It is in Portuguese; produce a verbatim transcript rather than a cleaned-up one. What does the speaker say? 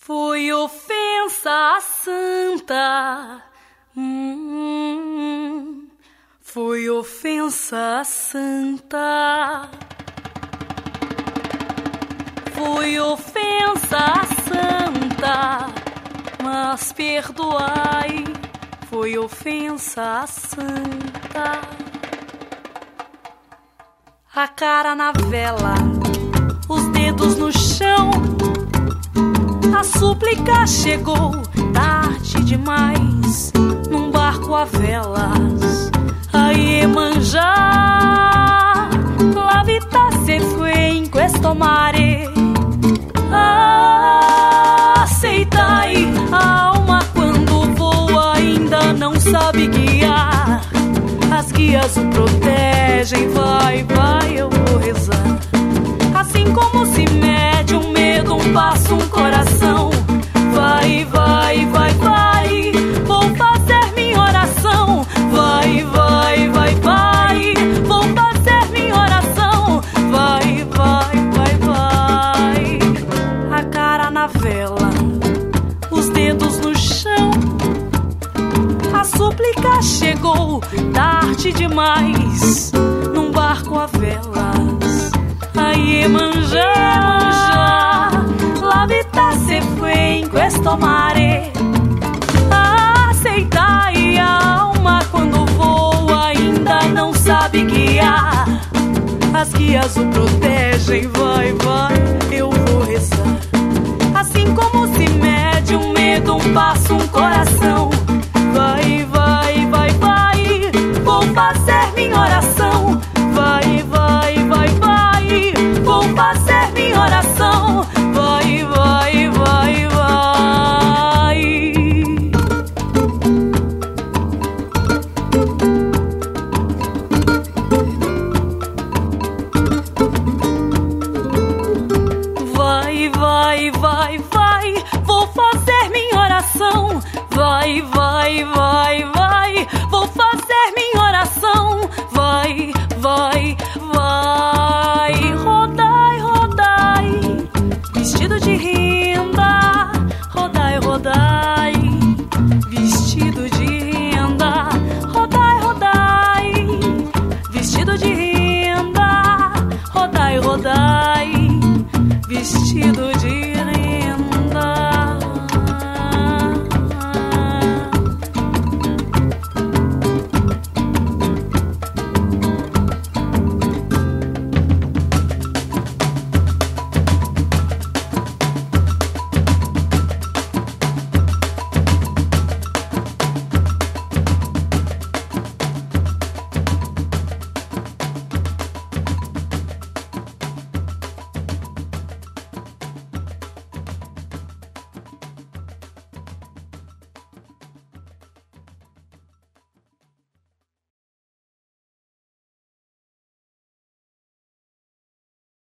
Foi ofensa santa, hum, foi ofensa santa, foi ofensa santa, mas perdoai, foi ofensa santa. A cara na vela, os dedos no chão, a súplica chegou tarde demais, num barco a velas, a Iemanjá. La vita se fue in questo mare. Aceitai, a alma quando voa ainda não sabe guiar. As guias o protegem, vai, vai, eu vou rezar. Assim como se mede um medo, um passo, um coração. Vai, vai, vai, vai, vou fazer minha oração. Vai, vai, vai, vai, vou fazer minha oração. Vai, vai, vai, vai. A cara na vela, os dedos no chão, a súplica chegou tarde demais, num barco a velas, a Iemanjá. La vita se fue in questo mare. Aceitai, a alma quando voa ainda não sabe guiar. As guias o protegem, vai, vai, eu vou rezar. Assim como se mede um medo, um passo, um coração. Vai, vai, vai, vai, vou fazer minha oração. Vai, vai, vai, vai, vou fazer minha oração. Vai, vai, vai, vai. Vai, vai, vai, vai, vou fazer minha oração. Vai, vai, vai, vai, vou fazer minha oração. Vai, vai, vai, rodai, rodai, vestido de renda.